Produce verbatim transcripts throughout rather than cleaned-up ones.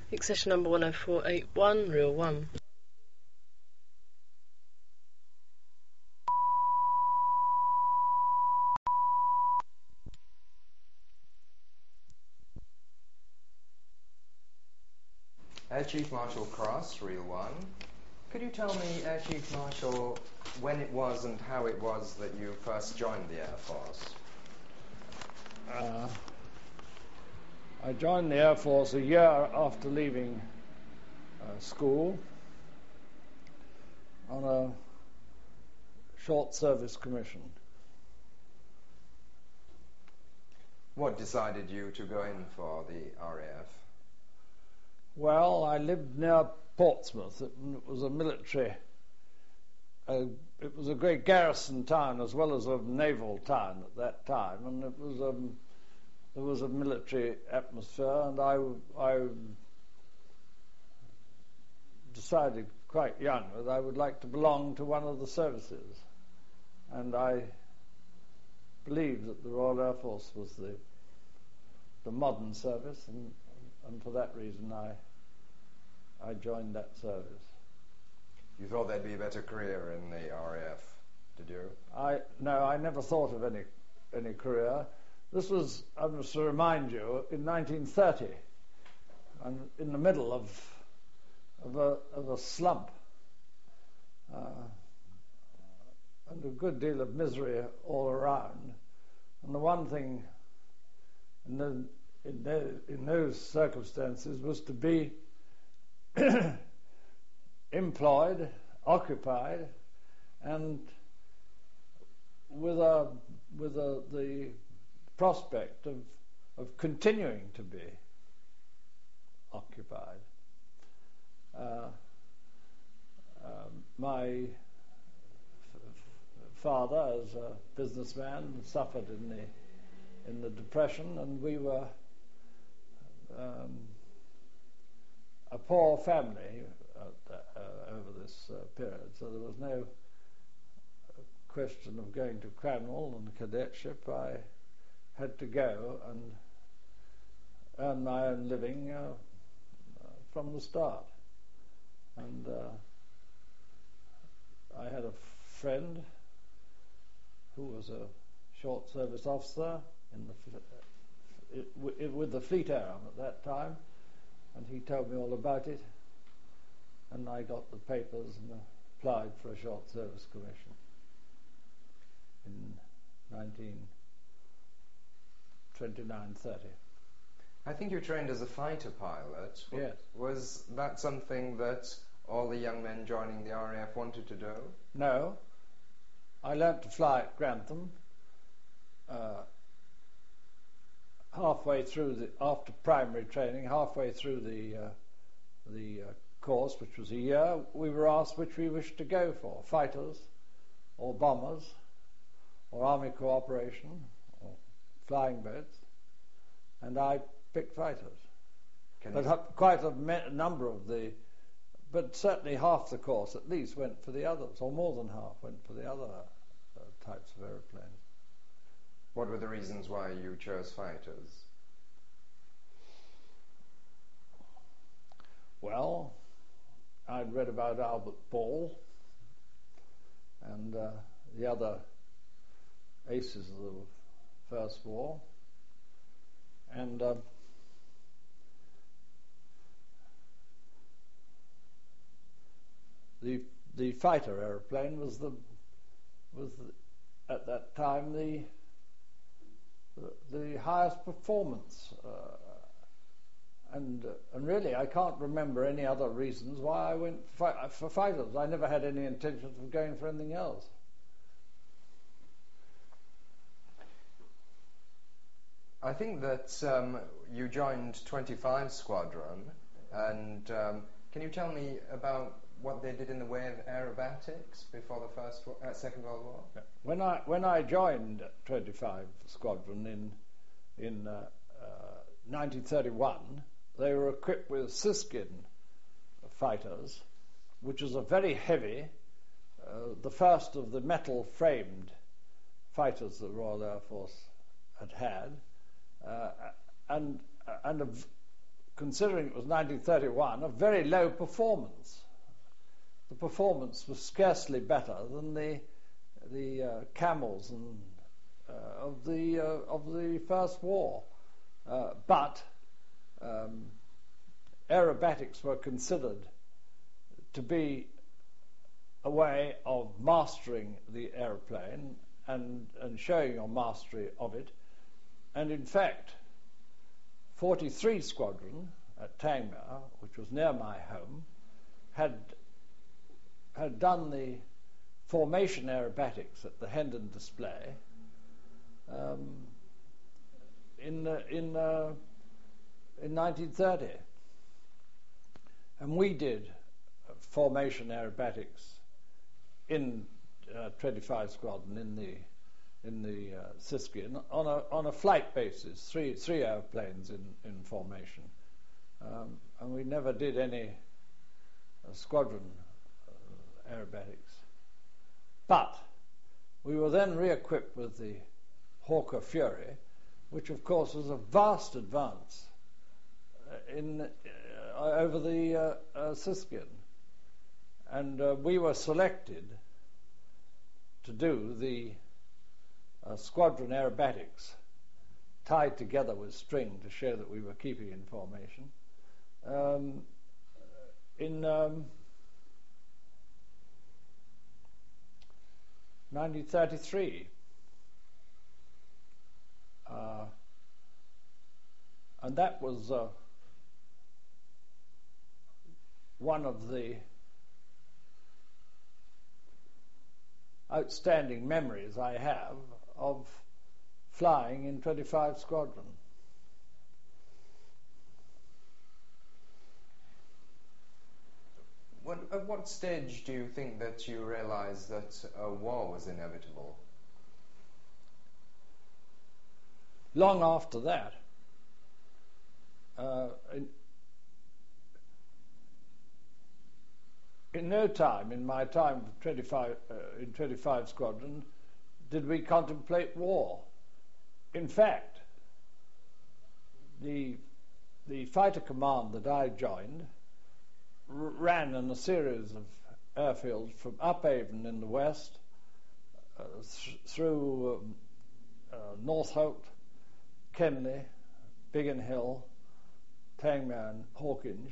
Accession number one oh four eight one, Reel one. Air Chief Marshal Cross, Reel one. Could you tell me, Air Chief Marshal, when it was and how it was that you first joined the Air Force? Uh, I joined the Air Force a year after leaving uh, school on a short service commission. What decided you to go in for the R A F? Well, I lived near Portsmouth. It, it was a military, uh, it was a great garrison town as well as a naval town at that time, and it was um, there was a military atmosphere, and I, I decided quite young that I would like to belong to one of the services, and I believed that the Royal Air Force was the the modern service, and, and for that reason I I joined that service. You thought there'd be a better career in the R A F, did you? I no, I never thought of any any career. This was, I must remind you, in nineteen thirty, and in the middle of of a of a slump, uh, and a good deal of misery all around. And the one thing in the, in, the, in those circumstances was to be employed, occupied, and with a with a, the prospect of of continuing to be occupied. Uh, um, my f- father, as a businessman, suffered in the in the Depression, and we were um, a poor family uh, uh, over this uh, period, so there was no question of going to Cranwell and cadetship. I had to go and earn my own living uh, uh, from the start. And uh, I had a friend who was a short service officer in the fl- it, w- it, with the Fleet Air Arm at that time, and he told me all about it, and I got the papers and applied for a short service commission in nineteen twenty-nine thirty. I think you trained as a fighter pilot. Yes. Was that something that all the young men joining the R A F wanted to do? No. I learnt to fly at Grantham uh, halfway through the, after primary training, halfway through the uh, the uh, course, which was a year. We were asked which we wished to go for, fighters or bombers or army cooperation or flying boats, and I picked fighters. Can But you... ha- quite a me- number of the, but certainly half the course at least went for the others, or more than half went for the other uh, types of aeroplanes. What were the reasons why you chose fighters? Well, I'd read about Albert Ball and uh, the other aces of the First War, and uh, the the fighter aeroplane was the was the, at that time the the, the highest performance. Uh, And uh, and really, I can't remember any other reasons why I went fi- for fighters. I never had any intention of going for anything else. I think that um, you joined twenty-five Squadron, and um, can you tell me about what they did in the way of aerobatics before the first, uh, Second World War? When I when I joined twenty-five Squadron in in uh, uh, nineteen thirty-one. They were equipped with Siskin fighters, which was a very heavy, uh, the first of the metal-framed fighters the Royal Air Force had had, uh, and and a v- considering it was nineteen thirty-one, a very low performance. The performance was scarcely better than the the uh, camels and uh, of the uh, of the First War, uh, but um, aerobatics were considered to be a way of mastering the aeroplane and, and showing your mastery of it. And in fact, forty-three Squadron at Tangmere, which was near my home, had had done the formation aerobatics at the Hendon display um, in uh, in uh, in nineteen thirty, and we did formation aerobatics in uh, twenty-five Squadron in the in the uh, Siskian on a on a flight basis, three three airplanes in in formation, um, and we never did any uh, squadron uh, aerobatics. But we were then re-equipped with the Hawker Fury, which of course was a vast advance uh, in uh, over the uh, uh, Siskian, and uh, we were selected to do the uh, squadron aerobatics, tied together with string to show that we were keeping in formation. Um, in um, nineteen thirty-three, uh, and that was uh, one of the outstanding memories I have of flying in twenty-five Squadron. What, at what stage do you think that you realized that a war was inevitable? Long after that. Uh, in, in no time, in my time twenty-five, uh, in twenty-five Squadron, did we contemplate war. In fact, the the fighter command that I joined r- ran in a series of airfields from Upavon in the west uh, th- through um, uh, Northolt, Kenley, Biggin Hill, Tangmere and Hawkinge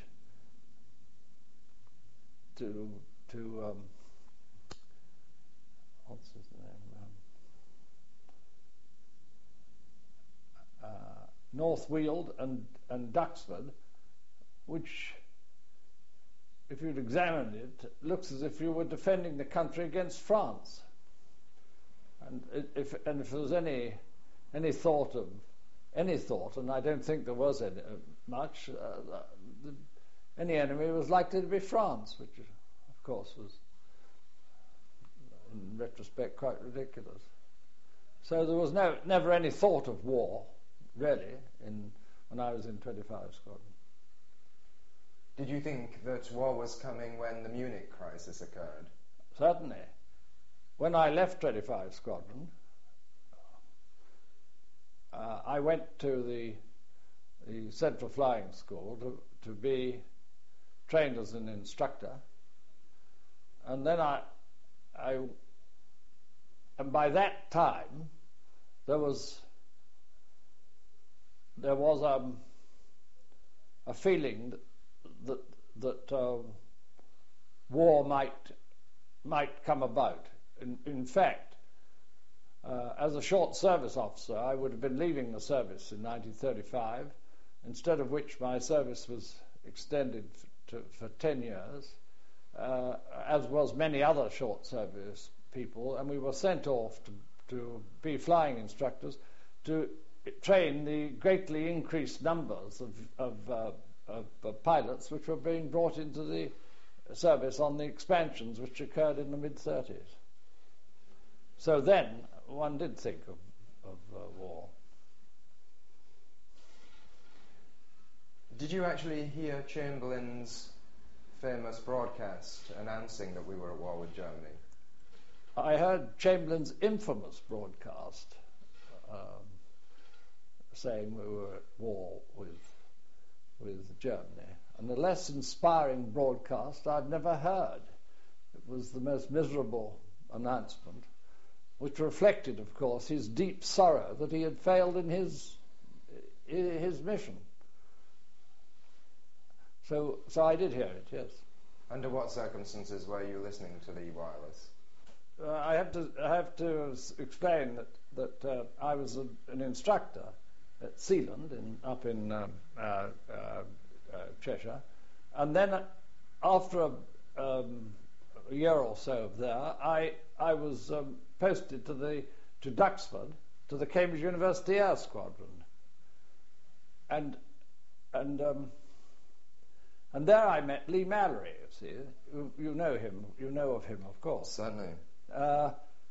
to to um, what's his name? Um, uh, North Weald and and Duxford, which, if you'd examined it, looks as if you were defending the country against France. And if and if there was any any thought of any thought, and I don't think there was any, uh, much, uh, the, any enemy was likely to be France, which of course was, in retrospect, quite ridiculous. So there was no never any thought of war, really, in when I was in twenty-five Squadron. Did you think that war was coming when the Munich crisis occurred? Certainly. When I left twenty-five Squadron, uh, I went to the the Central Flying School to, to be trained as an instructor, and then I, I, and by that time, there was there was um, a feeling that that, that uh, war might might come about. In, in fact, uh, as a short service officer, I would have been leaving the service in nineteen thirty-five, instead of which my service was extended f- to, for ten years, uh, as was many other short service people, and we were sent off to, to be flying instructors to train the greatly increased numbers of, of, uh, of, of pilots which were being brought into the service on the expansions which occurred in the mid-thirties. So then one did think of, of uh, war. Did you actually hear Chamberlain's famous broadcast announcing that we were at war with Germany? I heard Chamberlain's infamous broadcast um, saying we were at war with with Germany. And the less inspiring broadcast I'd never heard. It was the most miserable announcement, which reflected, of course, his deep sorrow that he had failed in his his mission. So, so I did hear it, yes. Under what circumstances were you listening to the wireless? Uh, I have to I have to s- explain that that uh, I was a, an instructor at Sealand in up in um, uh, uh, uh, Cheshire, and then uh, after a, um, a year or so there, I I was um, posted to the to Duxford to the Cambridge University Air Squadron, and and. Um, And there I met Lee Mallory, you see. You, you know him, you know of him, of course. Certainly. Uh,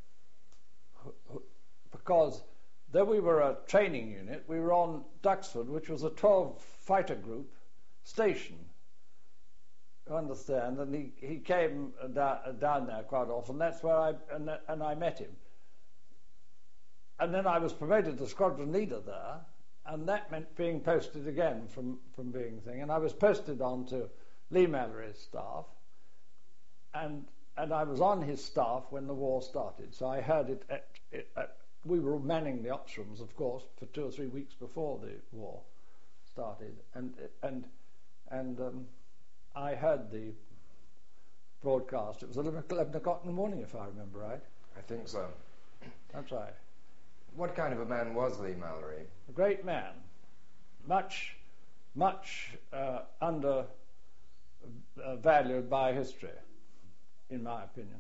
because though we were a training unit, we were on Duxford, which was a twelve fighter group station. You understand? And he, he came down, down there quite often. That's where I and, and I met him. And then I was promoted to squadron leader there. And that meant being posted again from, from being thing. And I was posted on to Lee Mallory's staff. And and I was on his staff when the war started. So I heard it at, it at we were manning the ops rooms, of course, for two or three weeks before the war started. And and and um, I heard the broadcast. It was eleven o'clock in the morning, if I remember right. I think so. That's right. What kind of a man was Lee Mallory? A great man, much, much uh, under uh, valued by history, in my opinion.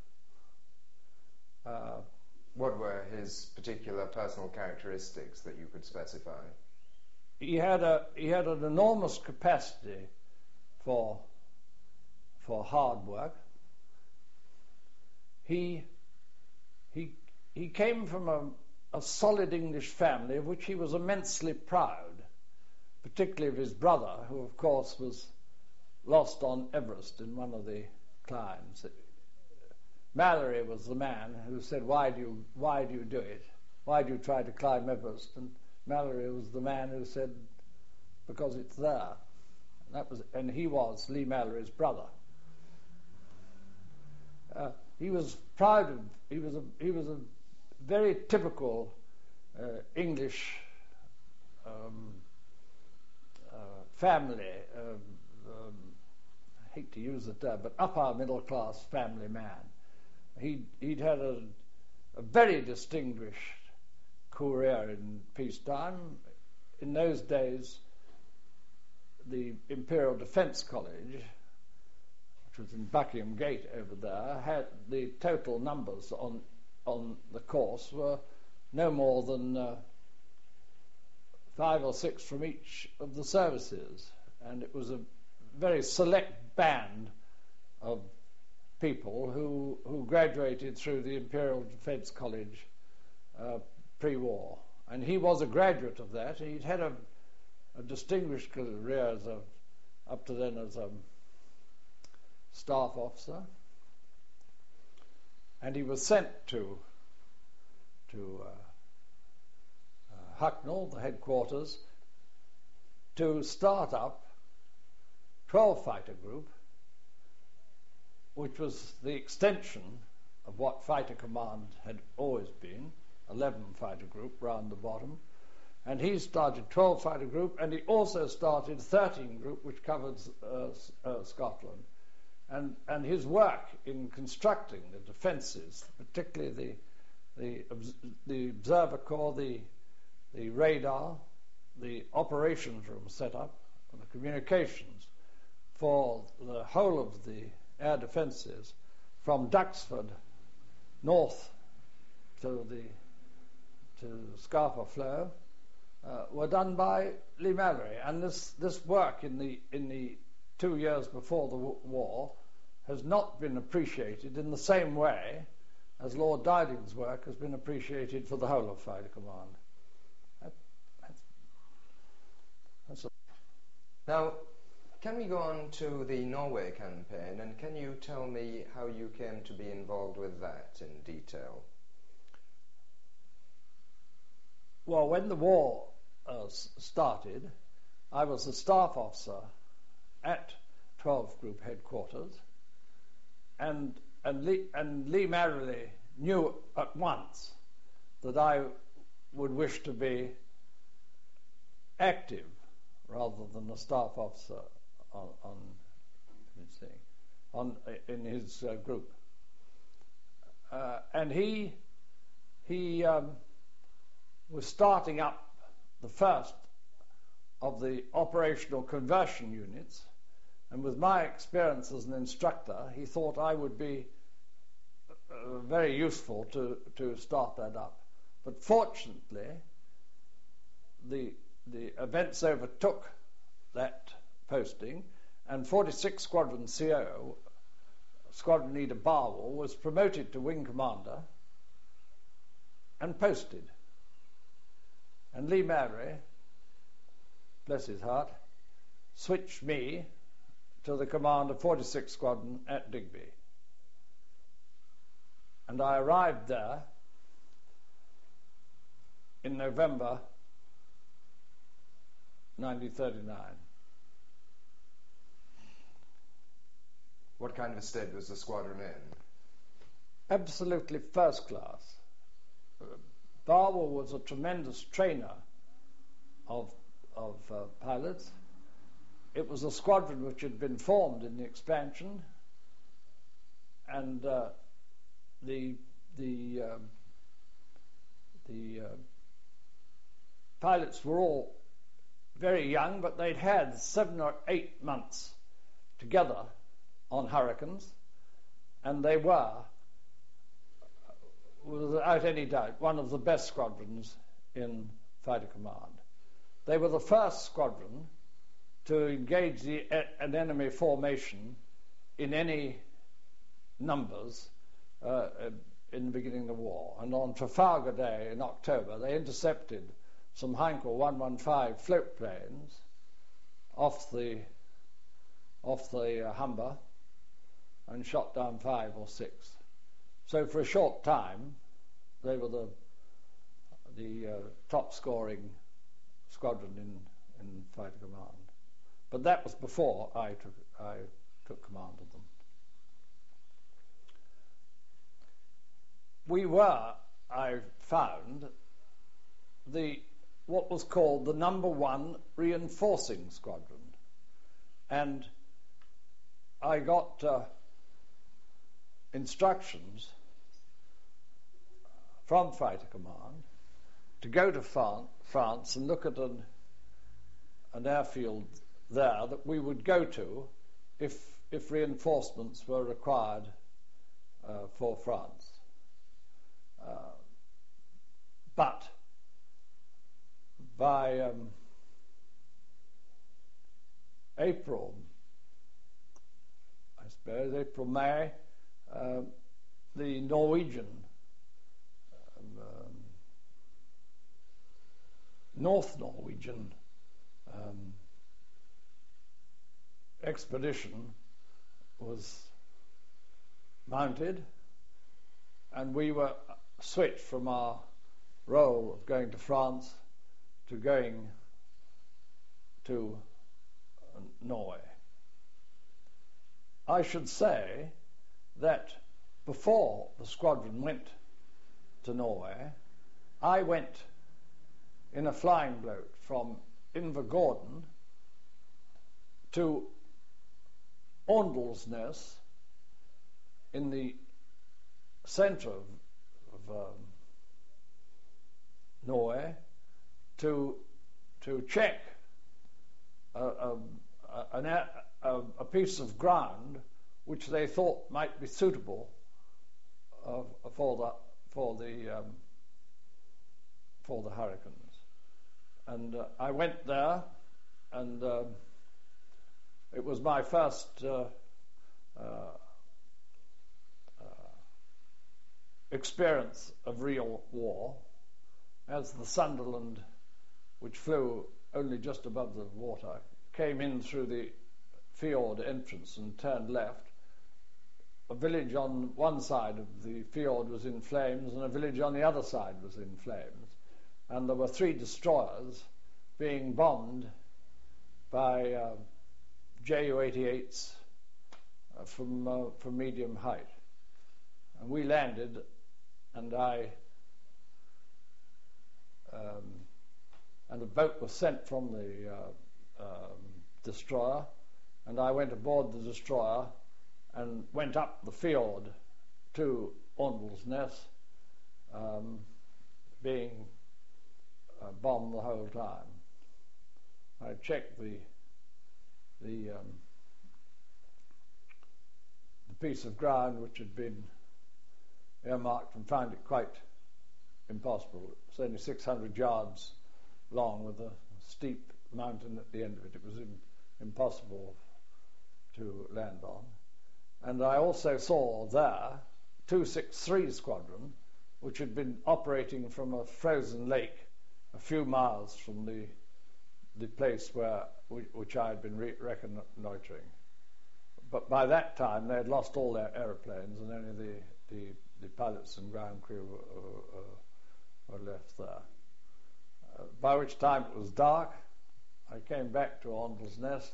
Uh, what were his particular personal characteristics that you could specify? He had a he had an enormous capacity for for hard work. He he he came from a a solid English family of which he was immensely proud, particularly of his brother, who of course was lost on Everest in one of the climbs. Mallory was the man who said, why do you why do you do it? Why do you try to climb Everest? And Mallory was the man who said, because it's there. And that was and he was Lee Mallory's brother. Uh, he was proud of he was a he was a very typical uh, English um, uh, family, um, um, I hate to use the term, but upper middle class family man. He'd, he'd had a, a very distinguished career in peacetime. In those days, the Imperial Defence College, which was in Buckingham Gate over there, had the total numbers on on the course were no more than uh, five or six from each of the services, and it was a very select band of people who who graduated through the Imperial Defence College uh, pre-war, and he was a graduate of that. He'd had a, a distinguished career as a up to then as a staff officer. And he was sent to to uh, uh, Hucknall, the headquarters, to start up twelve fighter group, which was the extension of what fighter command had always been, eleven fighter group round the bottom. And he started twelve fighter group, and he also started thirteen group, which covered uh, uh, Scotland. And, and his work in constructing the defences, particularly the the, the observer corps, the the radar, the operations room set up, and the communications for the whole of the air defences from Duxford north to the to Scapa Flow uh, were done by Lee Mallory. And this this work in the in the two years before the w- war has not been appreciated in the same way as Lord Dowding's work has been appreciated for the whole of Fighter Command. That, that's, that's a now, can we go on to the Norway campaign, and can you tell me how you came to be involved with that in detail? Well, when the war uh, s- started, I was a staff officer at twelve Group headquarters, and and Lee, and Lee Marrowley knew at once that I would wish to be active rather than a staff officer on, on, let's see, on in his uh, group. Uh, and he he um, was starting up the first of the operational conversion units, and with my experience as an instructor, he thought I would be uh, very useful to, to start that up. But fortunately, the the events overtook that posting, and forty-sixth Squadron C O, Squadron Leader Barwell, was promoted to Wing Commander and posted. And Lee Marrowley, bless his heart, switched me to the command of forty-sixth Squadron at Digby. And I arrived there in November nineteen thirty-nine. What kind of a state was the squadron in? Absolutely first class. Barwell was a tremendous trainer of of uh, pilots. It was a squadron which had been formed in the expansion, and uh, the the um, the uh, pilots were all very young, but they'd had seven or eight months together on Hurricanes, and they were, without any doubt, one of the best squadrons in fighter command. They were the first squadron to engage the, an enemy formation in any numbers uh, in the beginning of the war. And on Trafalgar Day in October, they intercepted some Heinkel one fifteen float planes off the off the uh, Humber and shot down five or six. So for a short time, they were the the uh, top scoring squadron in, in fighter command. But that was before I took I took command of them. We were, I found, the what was called the number one reinforcing squadron, and I got uh, instructions from fighter command to go to Fran- France and look at an, an airfield there that we would go to if if reinforcements were required uh, for France. Uh, but by um, April, I suppose, April, May, uh, the Norwegian um, um, North Norwegian um, expedition was mounted, and we were switched from our role of going to France to going to uh, Norway. I should say that before the squadron went to Norway, I went in a flying boat from Invergordon to Åndalsnes in the centre of, of um, Norway to to check a, a, an, a, a piece of ground which they thought might be suitable uh, for the for the um, for the Hurricanes, and uh, I went there, and um, it was my first uh, uh, uh, experience of real war, as the Sunderland, which flew only just above the water, came in through the fjord entrance and turned left. A village on one side of the fjord was in flames, and a village on the other side was in flames. And there were three destroyers being bombed by uh, J U eighty-eights uh, from, uh, from medium height. And we landed, and I, um, and a boat was sent from the uh, um, destroyer, and I went aboard the destroyer and went up the fjord to Åndalsnes, um, being uh, bombed the whole time. I checked the the, um, the piece of ground which had been earmarked and found it quite impossible. It was only six hundred yards long with a steep mountain at the end of it. It was in, impossible to land on. And I also saw there two sixty-three Squadron, which had been operating from a frozen lake a few miles from the the place where which I had been re- reconnoitering. But by that time they had lost all their aeroplanes, and only the the, the pilots and ground crew were, uh, were left there. Uh, by which time it was dark. I came back to Åndalsnes.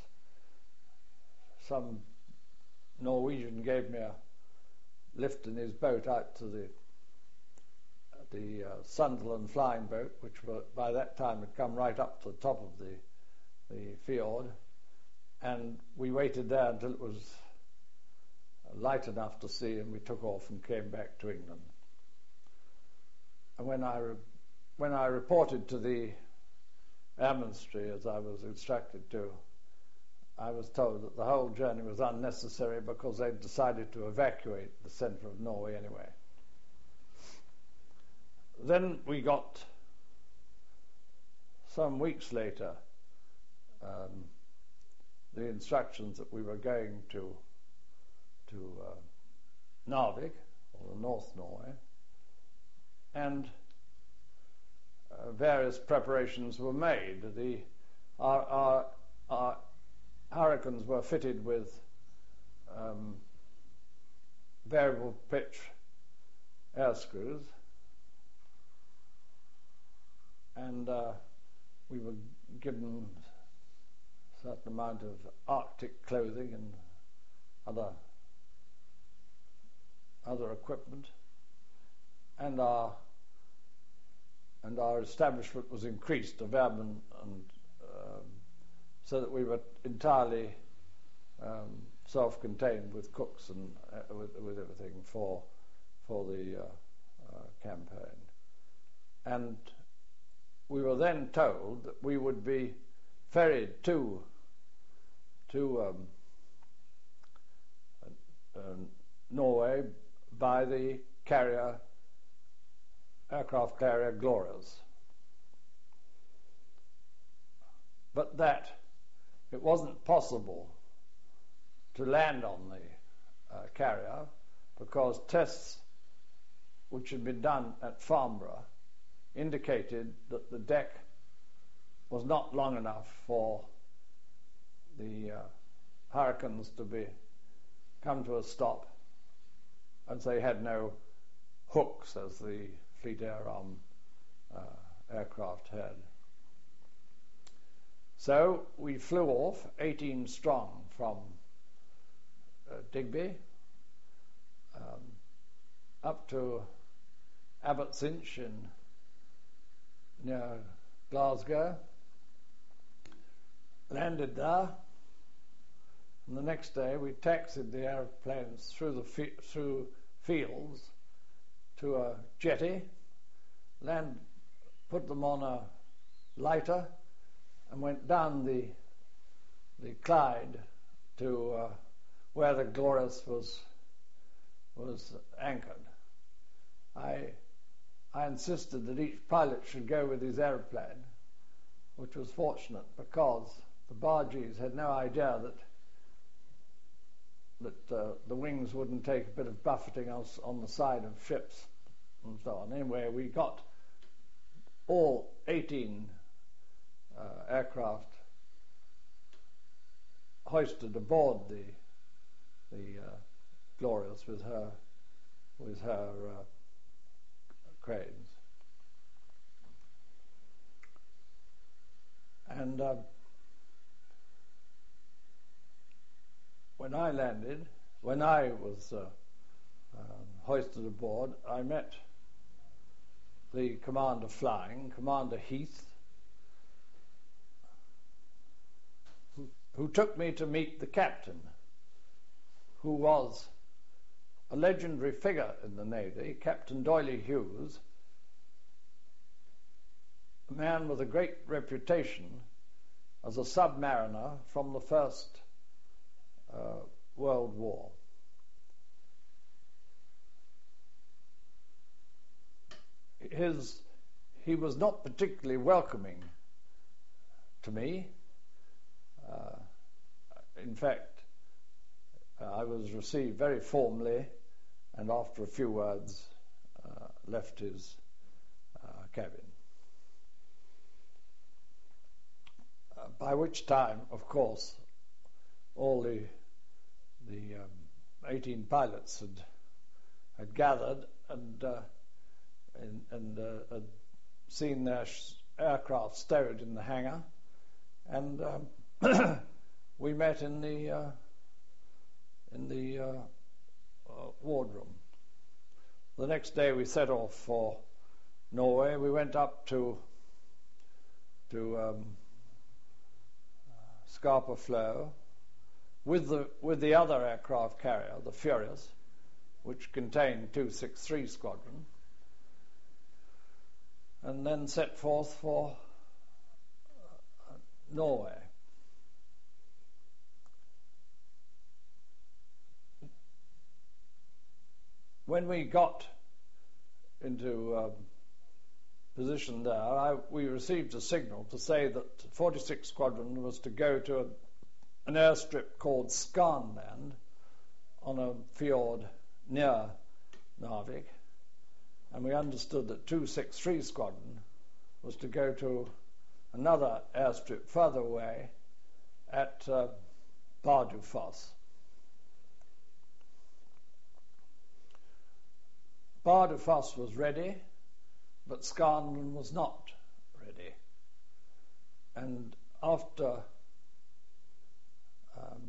Some Norwegian gave me a lift in his boat out to the the uh, Sunderland flying boat, which were, by that time had come right up to the top of the the fjord, and we waited there until it was light enough to see, and we took off and came back to England. And when I re- when I reported to the Air Ministry, as I was instructed to, I was told that the whole journey was unnecessary because they'd decided to evacuate the centre of Norway anyway. Then we got, some weeks later, um, the instructions that we were going to to uh, Narvik, or the North Norway, and uh, various preparations were made. The our, our, our Hurricanes were fitted with um, variable pitch air screws, and uh, we were given a certain amount of Arctic clothing and other other equipment, and our and our establishment was increased of airmen, and um, so that we were entirely um, self-contained with cooks and uh, with, with everything for for the uh, uh, campaign. And we were then told that we would be ferried to to um, uh, uh, Norway by the carrier, aircraft carrier Glorious. But that it wasn't possible to land on the uh, carrier because tests which had been done at Farnborough indicated that the deck was not long enough for the uh, Hurricanes to be come to a stop, and they had no hooks as the Fleet Air Arm uh, aircraft had. So we flew off eighteen strong from uh, Digby um, up to Abbottsinch in near Glasgow, landed there, and the next day we taxied the aeroplanes through the fi- through fields to a jetty, land, put them on a lighter, and went down the the Clyde to uh, where the Glorious was was anchored. I I insisted that each pilot should go with his aeroplane, which was fortunate because the bargees had no idea that that uh, the wings wouldn't take a bit of buffeting on, on the side of ships and so on. Anyway, we got all eighteen uh, aircraft hoisted aboard the the uh, Glorious with her with her uh, cranes, and uh, when I landed, when I was uh, um, hoisted aboard, I met the commander flying, Commander Heath, who, who took me to meet the captain, who was a legendary figure in the Navy, Captain D'Oyly Hughes, a man with a great reputation as a submariner from the First uh, World War. His, he was not particularly welcoming to me. Uh, in fact, uh, I was received very formally, and after a few words, uh, left his uh, cabin. Uh, by which time, of course, all the the um, eighteen pilots had had gathered and uh, and, and uh, had seen their sh- aircraft stowed in the hangar, and um, we met in the uh, in the uh, uh, wardroom. The next day we set off for Norway. We went up to to um, Scapa Flow with the with the other aircraft carrier, the Furious, which contained two sixty-three Squadron, and then set forth for uh, Norway. When we got into um, position there, I, we received a signal to say that forty-sixth Squadron was to go to a, an airstrip called Skarnland on a fjord near Narvik, and we understood that two sixty-three Squadron was to go to another airstrip further away at uh, Bardufoss. Bardufoss was ready, but Skarnland was not ready. And after um,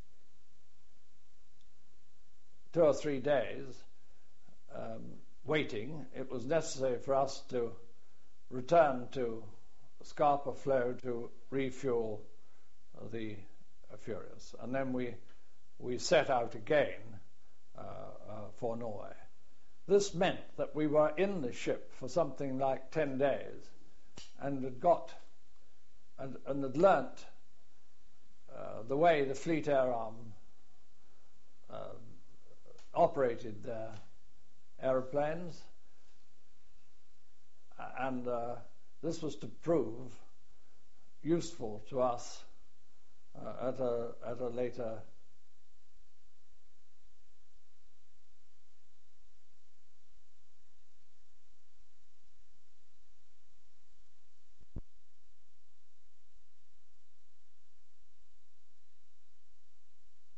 two or three days um, waiting, it was necessary for us to return to Scapa Flow to refuel the uh, Furious. And then we, we set out again uh, uh, for Norway. This meant that we were in the ship for something like ten days and had got and, and had learnt uh, the way the Fleet Air Arm uh, operated their aeroplanes, and uh, this was to prove useful to us uh, at a at a later